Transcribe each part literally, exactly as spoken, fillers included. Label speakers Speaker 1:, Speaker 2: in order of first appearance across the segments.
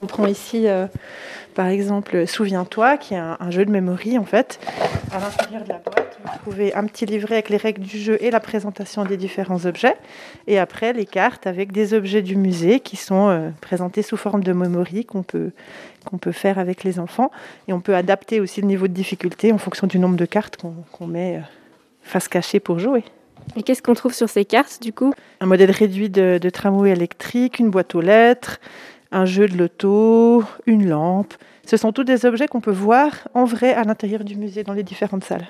Speaker 1: prend ici, euh, par exemple, Souviens-toi, qui est un, un jeu de mémoire en fait. À l'intérieur de la boîte, vous trouvez un petit livret avec les règles du jeu et la présentation des différents objets. Et après, les cartes avec des objets du musée qui sont euh, présentés sous forme de mémoire qu'on peut, qu'on peut faire avec les enfants. Et on peut adapter aussi le niveau de difficulté en fonction du nombre de cartes qu'on, qu'on met euh, face cachée pour jouer.
Speaker 2: Et qu'est-ce qu'on trouve sur ces cartes, du coup ?
Speaker 1: Un modèle réduit de, de tramway électrique, une boîte aux lettres, un jeu de loto, une lampe. Ce sont tous des objets qu'on peut voir en vrai à l'intérieur du musée, dans les différentes salles.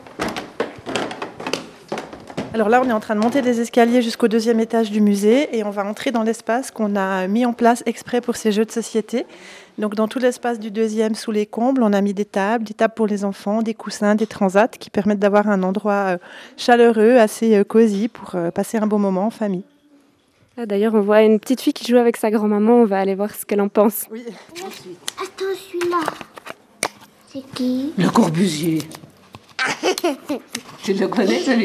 Speaker 1: Alors là, on est en train de monter des escaliers jusqu'au deuxième étage du musée et on va entrer dans l'espace qu'on a mis en place exprès pour ces jeux de société. Donc dans tout l'espace du deuxième, sous les combles, on a mis des tables, des tables pour les enfants, des coussins, des transats qui permettent d'avoir un endroit chaleureux, assez cosy pour passer un bon moment en famille.
Speaker 2: Ah, d'ailleurs, on voit une petite fille qui joue avec sa grand-maman. On va aller voir ce qu'elle en pense.
Speaker 1: Oui.
Speaker 3: Attends, celui-là, c'est qui ?
Speaker 4: Le Corbusier. Tu le connais, celui-là ?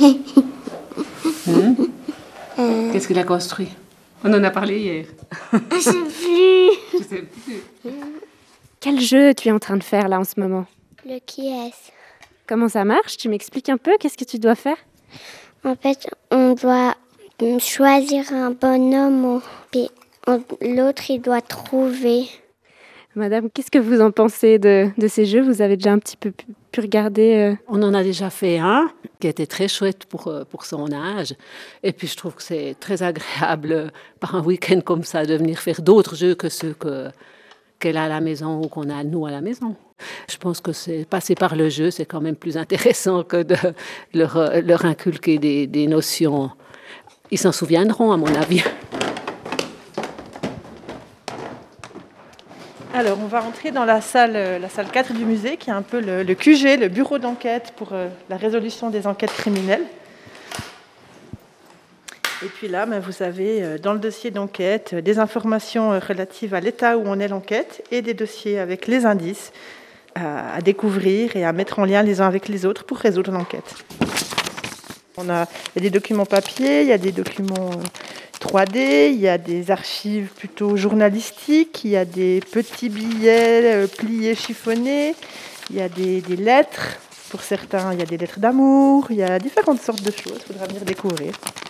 Speaker 4: hmm euh... Qu'est-ce qu'il a construit ? On en a parlé hier.
Speaker 3: Je sais plus.
Speaker 4: Je sais plus.
Speaker 2: Quel jeu tu es en train de faire là en ce moment ?
Speaker 3: Le qui est-ce ?
Speaker 2: Comment ça marche ? Tu m'expliques un peu ? Qu'est-ce que tu dois faire ?
Speaker 3: En fait, on doit choisir un bonhomme, puis l'autre, il doit trouver.
Speaker 2: Madame, qu'est-ce que vous en pensez de, de ces jeux ? Vous avez déjà un petit peu pu, pu regarder euh...
Speaker 4: On en a déjà fait un qui était très chouette pour, pour son âge. Et puis, je trouve que c'est très agréable, par un week-end comme ça, de venir faire d'autres jeux que ceux que, qu'elle a à la maison ou qu'on a nous à la maison. Je pense que c'est, passer par le jeu, c'est quand même plus intéressant que de leur, leur inculquer des, des notions. Ils s'en souviendront, à mon avis.
Speaker 1: Alors, on va entrer dans la salle, la salle quatre du musée, qui est un peu le, le Q G, le bureau d'enquête pour euh, la résolution des enquêtes criminelles. Et puis là, ben, vous avez euh, dans le dossier d'enquête euh, des informations euh, relatives à l'état où en est l'enquête et des dossiers avec les indices à, à découvrir et à mettre en lien les uns avec les autres pour résoudre l'enquête. On a, il y a des documents papier, il y a des documents euh, trois D, il y a des archives plutôt journalistiques, il y a des petits billets euh, pliés, chiffonnés, il y a des, des lettres. Pour certains, il y a des lettres d'amour, il y a différentes sortes de choses, il faudra venir découvrir.